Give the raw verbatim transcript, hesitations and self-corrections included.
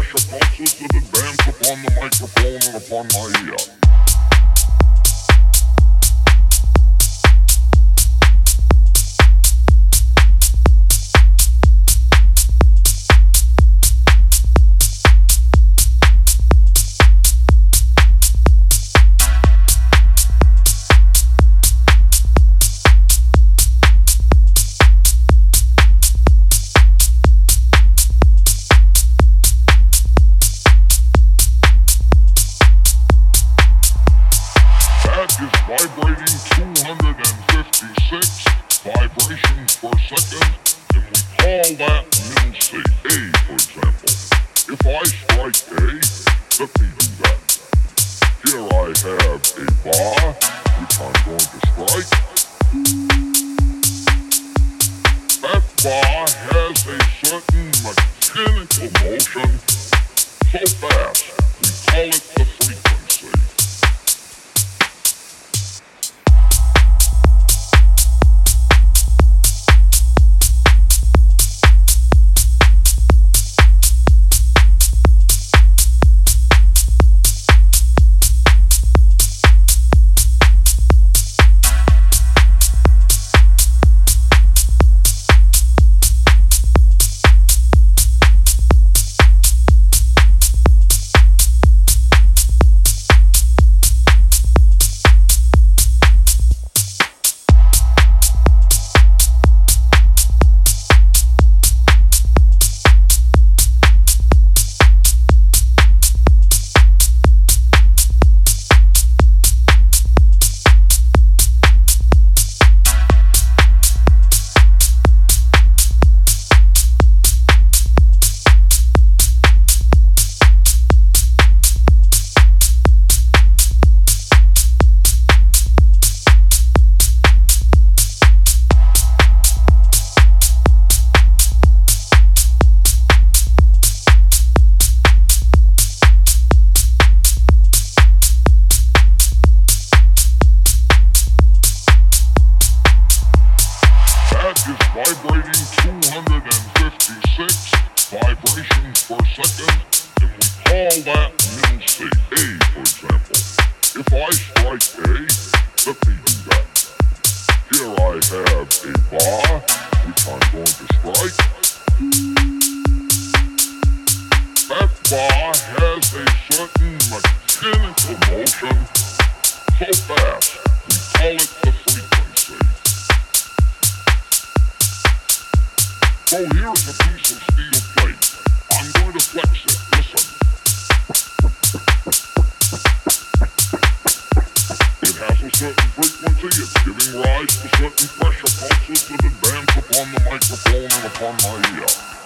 pressure pulses that advance upon the microphone and upon my ear. Vibrating two hundred fifty-six vibrations per second, and we call that middle C. A, for example. If I strike A, let me do that. Here I have a bar, which I'm going to strike. That bar has a certain mechanical motion so fast, we call it the frequency. Vibrating two hundred fifty-six vibrations per second, and we call that middle C. A, for example. If I strike A, let me do that. Here I have a bar, which I'm going to strike. That bar has a certain mechanical motion so fast, we call it the frequency. So here's a piece of steel plate. I'm going to flex it. Listen. It has a certain frequency. It's giving rise to certain pressure pulses that advance upon the microphone and upon my ear.